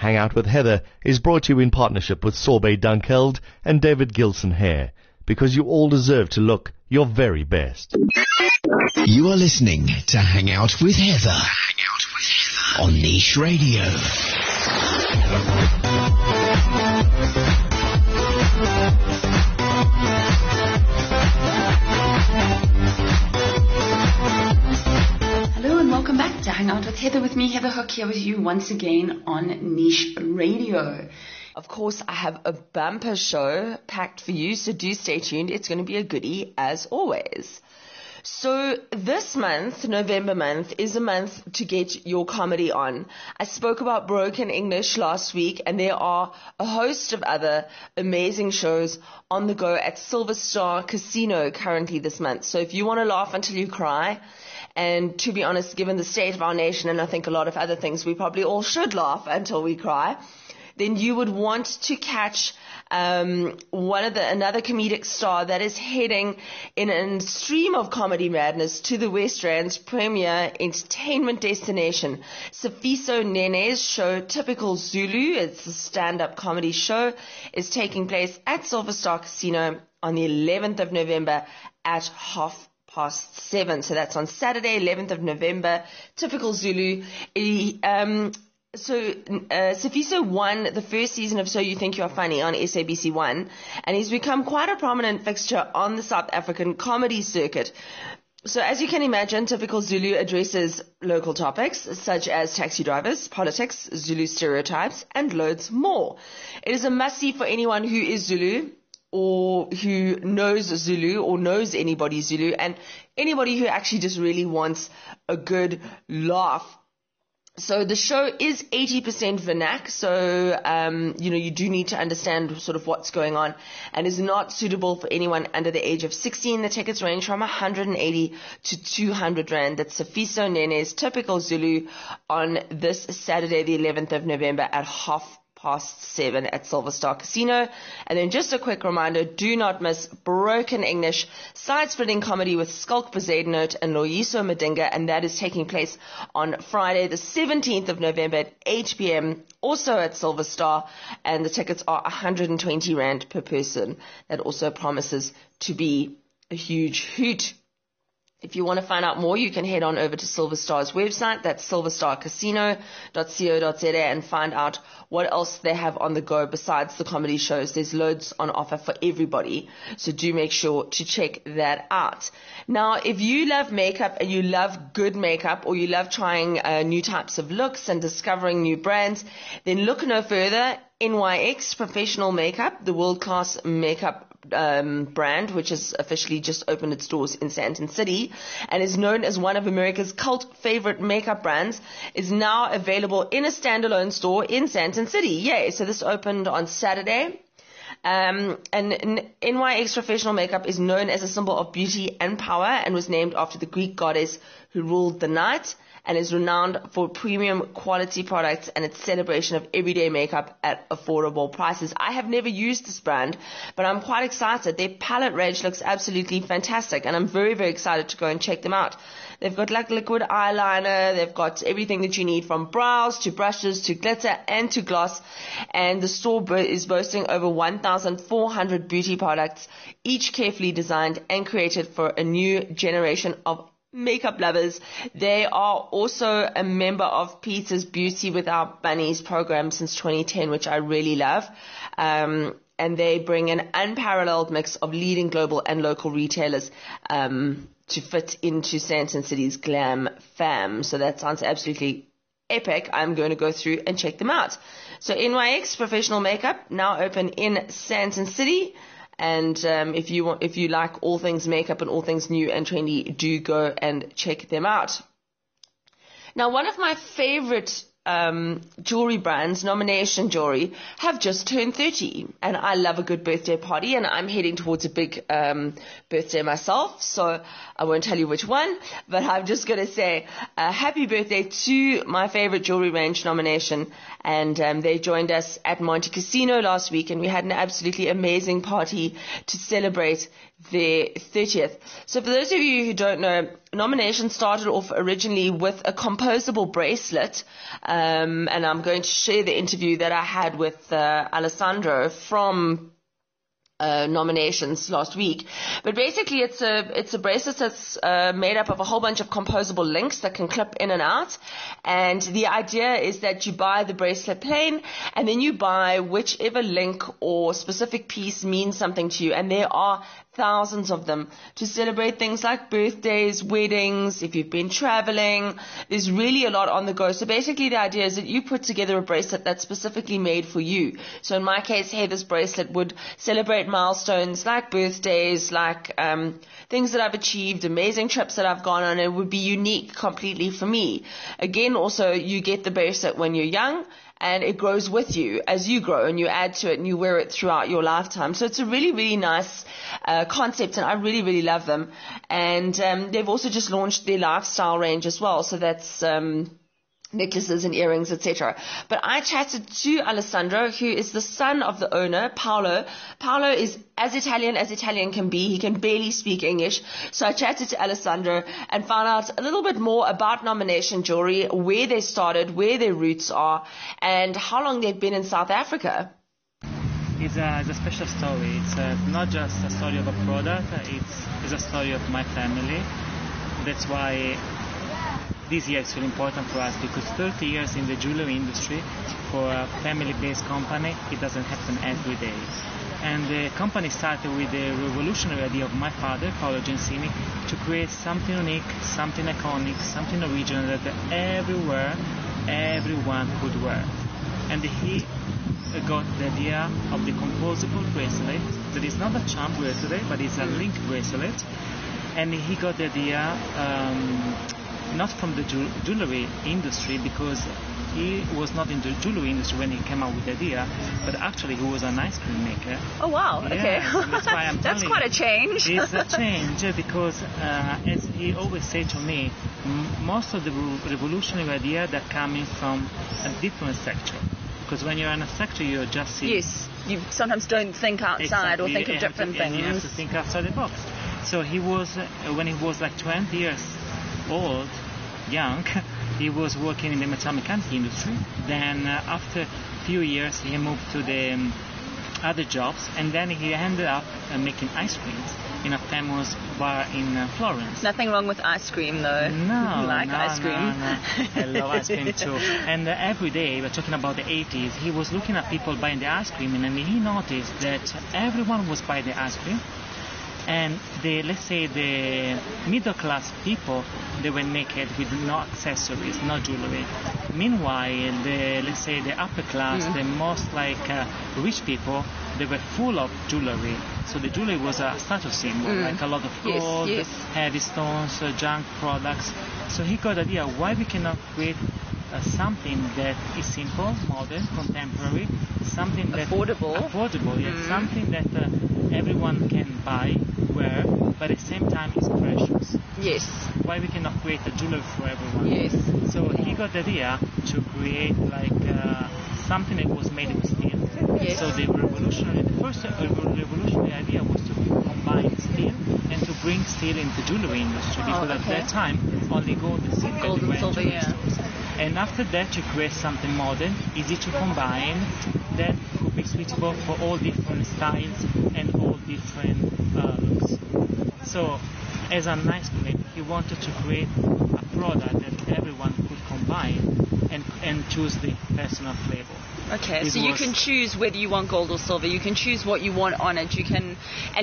Hang Out with Heather is brought to you in partnership with Sorbet Dunkeld and David Gilson Hair, because you all deserve to look your very best. You are listening to Hang Out with Heather. On Niche Radio. Hello and welcome back to Hang Out with Heather, with me, Heather Hook, here with you once again on Niche Radio. Of course, I have a bumper show packed for you, so do stay tuned. It's going to be a goodie as always. So this month, November month, is a month to get your comedy on. I spoke about Broken English last week, and there are a host of other amazing shows on the go at Silver Star Casino currently this month. So if you want to laugh until you cry, and to be honest, given the state of our nation, and I think a lot of other things, we probably all should laugh until we cry, then you would want to catch another comedic star that is heading in a stream of comedy madness to the West Rand's premier entertainment destination. Sifiso Nene's show, Typical Zulu, it's a stand-up comedy show, is taking place at Silver Star Casino on the 11th of November at 7:30. So that's on Saturday, 11th of November. Typical Zulu. Sifiso won the first season of So You Think You Are Funny on SABC1, and he's become quite a prominent fixture on the South African comedy circuit. So as you can imagine, Typical Zulu addresses local topics such as taxi drivers, politics, Zulu stereotypes, and loads more. It is a must-see for anyone who is Zulu, or who knows Zulu, or knows anybody Zulu, and anybody who actually just really wants a good laugh. So the show is 80% vernac, so, you do need to understand sort of what's going on, and is not suitable for anyone under the age of 16. The tickets range from 180 to 200 Rand. That's Sifiso Nene's Typical Zulu on this Saturday, the 11th of November at 7:30 at Silver Star Casino. And then just a quick reminder, do not miss Broken English, side-splitting comedy with Skulk Bezednote and Loyiso Madinga, and that is taking place on Friday the 17th of November at 8 p.m. also at Silver Star, and the tickets are 120 Rand per person. That also promises to be a huge hoot. If you want to find out more, you can head on over to Silver Star's website. That's silverstarcasino.co.za, and find out what else they have on the go besides the comedy shows. There's loads on offer for everybody, so do make sure to check that out. Now, if you love makeup and you love good makeup, or you love trying new types of looks and discovering new brands, then look no further. NYX Professional Makeup, the world-class makeup brand, which has officially just opened its doors in Sandton City and is known as one of America's cult favorite makeup brands, is now available in a standalone store in Sandton City. Yay! So this opened on Saturday. And NYX Professional Makeup is known as a symbol of beauty and power, and was named after the Greek goddess who ruled the night, and is renowned for premium quality products and its celebration of everyday makeup at affordable prices. I have never used this brand, but I'm quite excited. Their palette range looks absolutely fantastic, and I'm very, very excited to go and check them out. They've got like liquid eyeliner, they've got everything that you need, from brows to brushes to glitter and to gloss, and the store is boasting over 1,400 beauty products, each carefully designed and created for a new generation of makeup lovers. They are also a member of Peter's Beauty Without Bunnies program since 2010, which I really love. And they bring an unparalleled mix of leading global and local retailers to fit into Sandton City's glam fam. So that sounds absolutely epic. I'm going to go through and check them out. So NYX Professional Makeup, now open in Sandton City. And if you like all things makeup and all things new and trendy, do go and check them out. Now, one of my favorite jewelry brands, Nomination Jewelry, have just turned 30, and I love a good birthday party, and I'm heading towards a big birthday myself, so I won't tell you which one, but I'm just going to say happy birthday to my favorite jewelry range, Nomination, and they joined us at Monte Casino last week, and we had an absolutely amazing party to celebrate their 30th. So for those of you who don't know, Nomination started off originally with a composable bracelet, and I'm going to share the interview that I had with Alessandro from Nominations last week. But basically it's a bracelet that's made up of a whole bunch of composable links that can clip in and out, and the idea is that you buy the bracelet plain and then you buy whichever link or specific piece means something to you, and there are thousands of them to celebrate things like birthdays, weddings, if you've been traveling. There's really a lot on the go. So basically the idea is that you put together a bracelet that's specifically made for you. So in my case, Heather's bracelet would celebrate milestones like birthdays, like things that I've achieved, amazing trips that I've gone on. It would be unique completely for me. Again, also you get the bracelet when you're young, and it grows with you as you grow, and you add to it and you wear it throughout your lifetime. So it's a really, really nice concept, and I really, really love them. And they've also just launched their lifestyle range as well. So that's necklaces and earrings, etc. But I chatted to Alessandro, who is the son of the owner, Paolo. Paolo is as Italian can be. He can barely speak English. So I chatted to Alessandro and found out a little bit more about Nomination Jewelry, where they started, where their roots are, and how long they've been in South Africa. It's a special story. It's not just a story of a product, it's a story of my family. That's why this year is really important for us, because 30 years in the jewelry industry for a family-based company, it doesn't happen every day. And the company started with the revolutionary idea of my father, Paolo Gensini, to create something unique, something iconic, something original that everywhere, everyone could wear. And he got the idea of the composable bracelet that is not a charm bracelet, but it's a link bracelet. And he got the idea not from the jewelry industry, because he was not in the jewelry industry when he came up with the idea, but actually he was an ice cream maker. Oh wow, yeah, okay. That's why I'm That's quite a change. It's a change because, as he always said to me, most of the revolutionary ideas are coming from a different sector. Because when you're in a sector, you just see... Yes, you sometimes don't think outside or think of different things. You have to think outside the box. So he was, when he was like 20 years old, young, he was working in the metal mechanic industry. Then after a few years he moved to the other jobs, and then he ended up making ice creams in a famous bar in Florence. Nothing wrong with ice cream though. No, you like ice cream. No. I love ice cream too. And every day, we're talking about the 80s, he was looking at people buying the ice cream, and he noticed that everyone was buying the ice cream. And let's say the middle class people, they were naked with no accessories, no jewelry. Meanwhile, let's say the upper class, the most rich people, they were full of jewelry. So the jewelry was a status symbol, like a lot of gold, heavy stones, junk products. So he got the idea, why we cannot create something that is simple, modern, contemporary, something that affordable, something that everyone can buy, wear, but at the same time is precious. Yes. Why we cannot create a jewelry for everyone? Yes. So he got the idea to create something that was made of steel. Yes. So the first revolutionary idea was to combine steel and to bring steel into the jewelry industry, because at that time only gold and silver were in jewelry stores. And after that, you create something modern, easy to combine, that could be suitable for all different styles and all different looks. So, as an ice cream, he wanted to create a product that everyone could combine and choose the personal flavor. Okay, so you can choose whether you want gold or silver. You can choose what you want on it. You can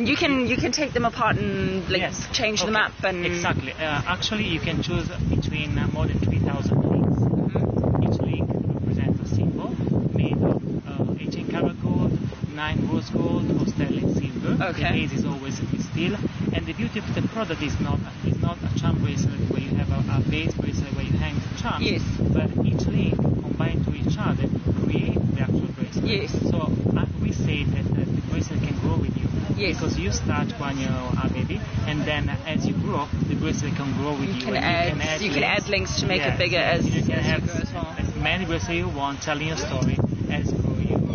take them apart and change them up. And exactly. Actually, you can choose between more than 3,000 links. Each link represents a symbol made of 18 karat gold, 9 rose gold, or sterling silver. Okay. The base is always steel. And the beauty of the product is not a charm bracelet where you have a base bracelet where you hang the charm. Yes. But each link combined to each other create the actual bracelet. Yes. So we say that the bracelet can grow with you. Yes. Because you start when you're a baby, and then as you grow, the bracelet can grow with you. You can add links to make it bigger as you grow as well. As many bracelets you want, telling your story as you are.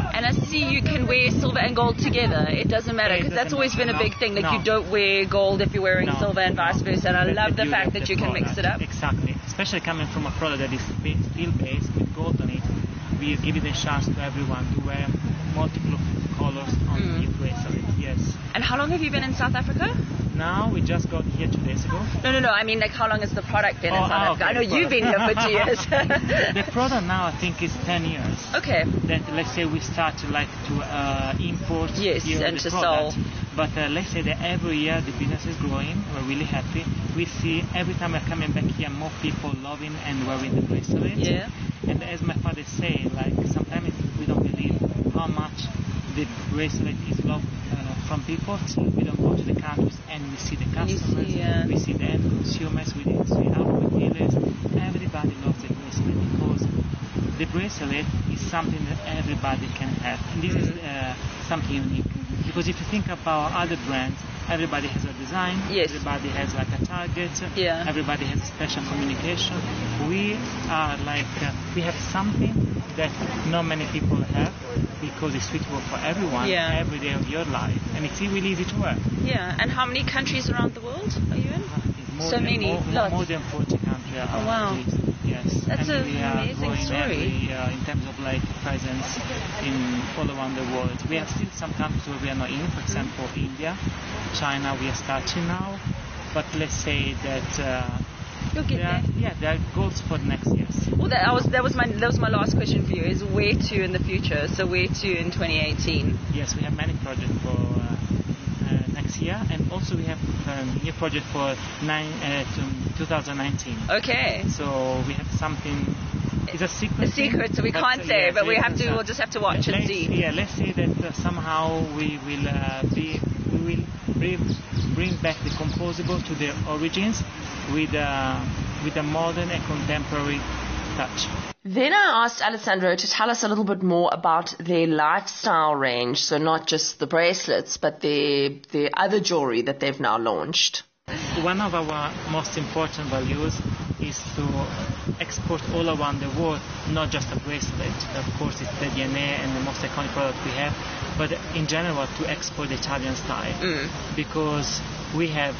And I see you can wear silver and gold together. It doesn't matter, because that's always been a big thing. Like, you don't wear gold if you're wearing silver and vice versa. And I love the fact that you can mix it up. Exactly. Especially coming from a product that is steel-based with gold on it, we give it a chance to everyone to wear multiple colors on the bracelet. Yes. And how long have you been in South Africa? Now we just got here 2 days ago. No. I mean, like, how long has the product been in South Africa? I know you've been here for 2 years. The product now, I think, is 10 years. Okay. That, let's say, we start to import here and the to product. sell. But let's say that every year the business is growing. We're really happy. We see every time we're coming back here, more people loving and wearing the bracelet. Yeah. And as my father say, like, sometimes we don't believe how much the bracelet is loved from people till we don't go to the countries and we see the customers, we see the end consumers, we see our retailers. Everybody loves the bracelet because the bracelet is something that everybody can have. And this is something unique. Because if you think about other brands, everybody has a design, everybody has like a target, everybody has special communication. We are like, we have something that not many people have because it's suitable for everyone every day of your life. And it's really easy to wear. Yeah, and how many countries around the world are you in? More than 40 countries. Oh, wow. Yes. That's an amazing story. In terms of like presence in all around the world. We have still some countries where we are not in, for example, India, China, we are starting now. But let's say that you'll get there. Yeah, there are goals for the next years. Well, that was my last question for you, is where to in the future? So where to in 2018? Yes, we have many projects for next year, and also we have a new project for 2019. Okay. So we have something. It's a secret. A secret, so we can't say, but we'll just have to watch and see. Yeah, let's say that somehow we will bring back the composable to their origins with a modern and contemporary touch. Then I asked Alessandro to tell us a little bit more about their lifestyle range, so not just the bracelets, but their other jewelry that they've now launched. One of our most important values is to export all around the world, not just a bracelet. Of course, it's the DNA and the most iconic product we have, but in general to export the Italian style. Because we have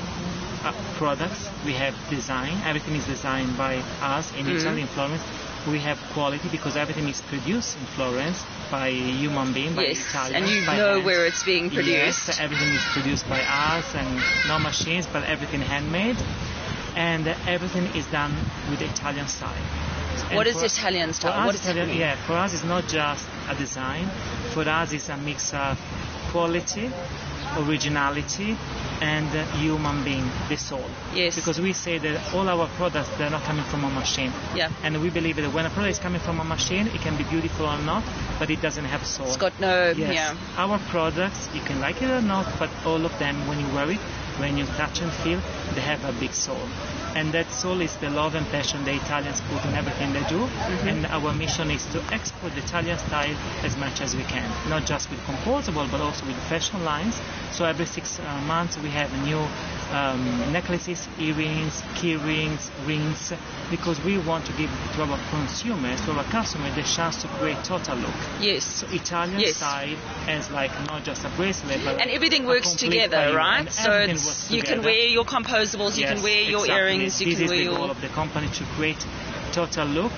products, we have design, everything is designed by us in Italy, in Florence. We have quality because everything is produced in Florence by human being, by Italians. And you know where it's being produced. Yes, everything is produced by us and no machines, but everything handmade. And everything is done with the Italian style. What is Italian style? What does it mean? Yeah, for us it's not just a design. For us it's a mix of quality, originality, and human being, the soul. Yes. Because we say that all our products, they're not coming from a machine. Yeah. And we believe that when a product is coming from a machine, it can be beautiful or not, but it doesn't have soul. It's got no... Yes. Yeah. Our products, you can like it or not, but all of them, when you wear it, when you touch and feel, they have a big soul. And that soul is the love and passion the Italians put in everything they do. And our mission is to export the Italian style as much as we can. Not just with composable, but also with fashion lines. So every 6 months we have new necklaces, earrings, key rings, rings, because we want to give to our consumers, to our customers, the chance to create total look. Yes. So Italian style as like not just a bracelet, but and everything works together, right? So it's, you can wear your composables, you can wear your earrings, you can wear This is the goal of the company, to create total look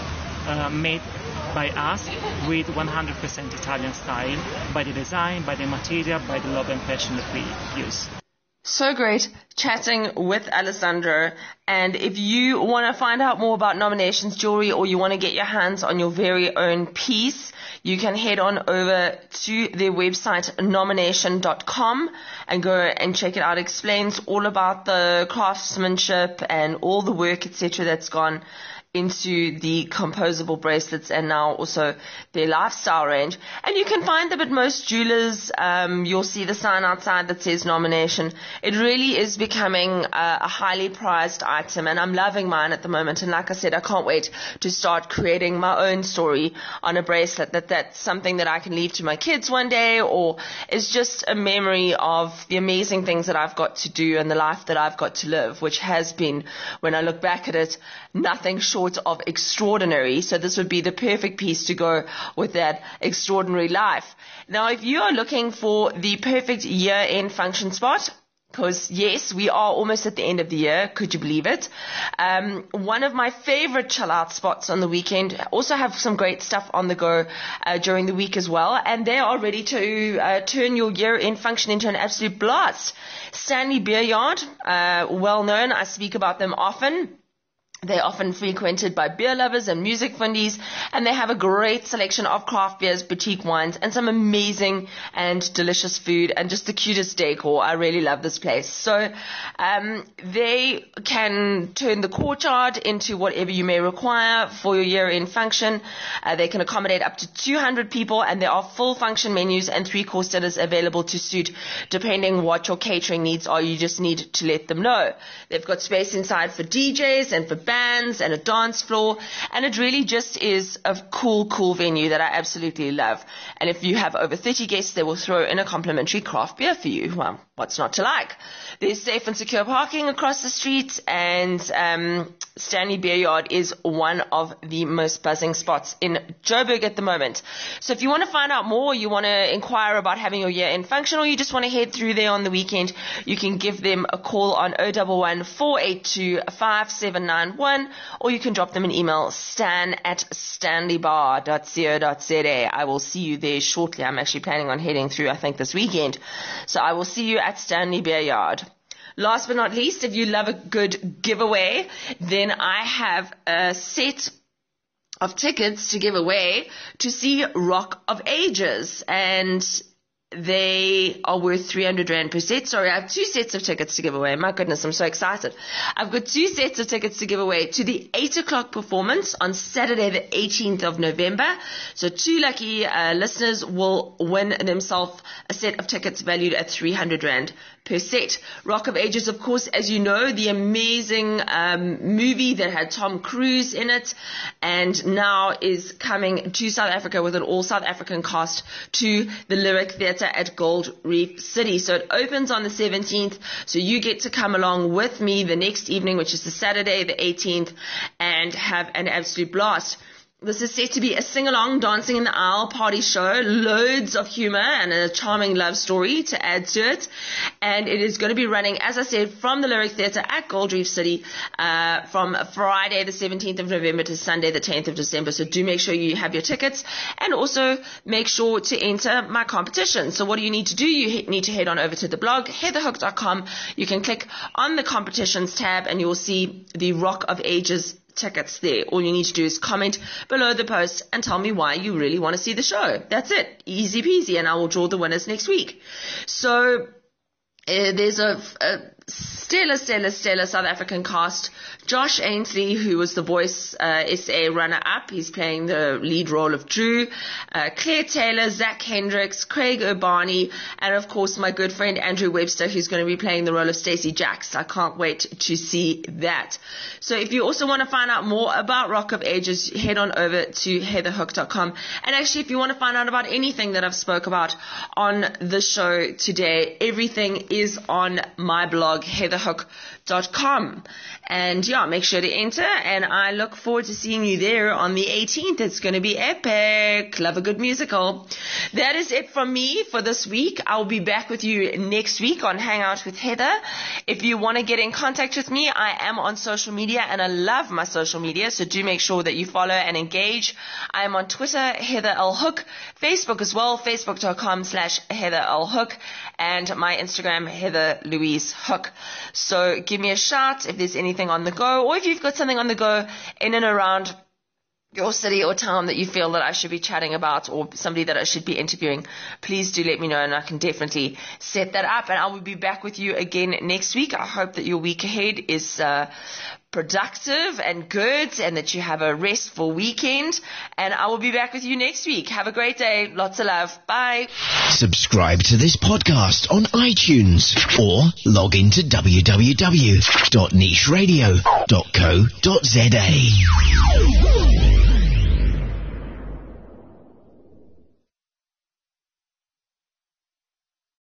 made by us with 100% Italian style, by the design, by the material, by the love and passion that we use. So great chatting with Alessandro. And if you want to find out more about Nominations Jewelry, or you want to get your hands on your very own piece, you can head on over to their website, nomination.com, and go and check it out. It explains all about the craftsmanship and all the work, etc., that's gone into the composable bracelets, and now also their lifestyle range. And you can find them at most jewelers. You'll see the sign outside that says Nomination. It really is becoming a highly prized item, and I'm loving mine at the moment. And like I said, I can't wait to start creating my own story on a bracelet, that's something that I can leave to my kids one day, or is just a memory of the amazing things that I've got to do and the life that I've got to live, which has been, when I look back at it, nothing short sort of extraordinary. So this would be the perfect piece to go with that extraordinary life. Now, if you are looking for the perfect year-end function spot, because yes, we are almost at the end of the year. Could you believe it? One of my favorite chill out spots on the weekend also have some great stuff on the go during the week as well. And they are ready to turn your year-end function into an absolute blast. Stanley Beer Yard, well known. I speak about them often. They're often frequented by beer lovers and music fundies, and they have a great selection of craft beers, boutique wines, and some amazing and delicious food, and just the cutest decor. I really love this place. So they can turn the courtyard into whatever you may require for your year-end function. They can accommodate up to 200 people, and there are full function menus and 3-course dinners available to suit depending what your catering needs are. You just need to let them know. They've got space inside for DJs and for bands and a dance floor, and it really just is a cool venue that I absolutely love. And if you have over 30 guests, they will throw in a complimentary craft beer for you. Well, what's not to like? There's safe and secure parking across the street, and Stanley Beer Yard is one of the most buzzing spots in Joburg at the moment. So if you want to find out more, you want to inquire about having your year-end function, or you just want to head through there on the weekend, you can give them a call on 011 482 5791, or you can drop them an email, stan@stanleybar.co.za. I will see you there shortly. I'm actually planning on heading through, I think, this weekend. So I will see you at Stanley Beer Yard. Last but not least, if you love a good giveaway, then I have a set of tickets to give away to see Rock of Ages, and they are worth 300 Rand per set. Sorry, I have 2 sets of tickets to give away. My goodness, I'm so excited. I've got 2 sets of tickets to give away to the 8 o'clock performance on Saturday the 18th of November. So 2 lucky listeners will win themselves a set of tickets valued at 300 Rand per set. Rock of Ages, of course, as you know, the amazing movie that had Tom Cruise in it, and now is coming to South Africa with an all South African cast to the Lyric Theatre at Gold Reef City. So it opens on the 17th, so you get to come along with me the next evening, which is the Saturday the 18th, and have an absolute blast. This is set to be a sing-along, dancing in the aisle party show, loads of humor and a charming love story to add to it. And it is going to be running, as I said, from the Lyric Theatre at Gold Reef City from Friday the 17th of November to Sunday the 10th of December. So do make sure you have your tickets, and also make sure to enter my competition. So what do you need to do? You need to head on over to the blog, heatherhook.com. You can click on the competitions tab, and you will see the Rock of Ages tickets there. All you need to do is comment below the post and tell me why you really want to see the show. That's it. Easy peasy. And I will draw the winners next week. So there's a stellar South African cast. Josh Ainsley, who was the Voice SA runner-up, he's playing the lead role of Drew. Claire Taylor, Zach Hendricks, Craig Urbani, and of course my good friend Andrew Webster, who's going to be playing the role of Stacey Jacks. I can't wait to see that. So if you also want to find out more about Rock of Ages, head on over to heatherhook.com. And actually, if you want to find out about anything that I've spoke about on the show today, everything is on my blog, heatherhook.com. And yeah, make sure to enter, and I look forward to seeing you there on the 18th. It's going to be epic. Love a good musical. That is it from me for this week. I'll be back with you next week on Hangout with Heather. If you want to get in contact with me, I am on social media, and I love my social media, so do make sure that you follow and engage. I am on Twitter, Heather L. Hook, Facebook as well, facebook.com/Heather L. Hook, and my Instagram, Heather Louise Hook. So give me a shout if there's anything on the go, or if you've got something on the go in and around your city or town that you feel that I should be chatting about, or somebody that I should be interviewing, please do let me know, and I can definitely set that up. And I will be back with you again next week. I hope that your week ahead is productive and good, and that you have a restful weekend. And I will be back with you next week. Have a great day. Lots of love. Bye. Subscribe to this podcast on iTunes, or log into www.nicheradio.co.za.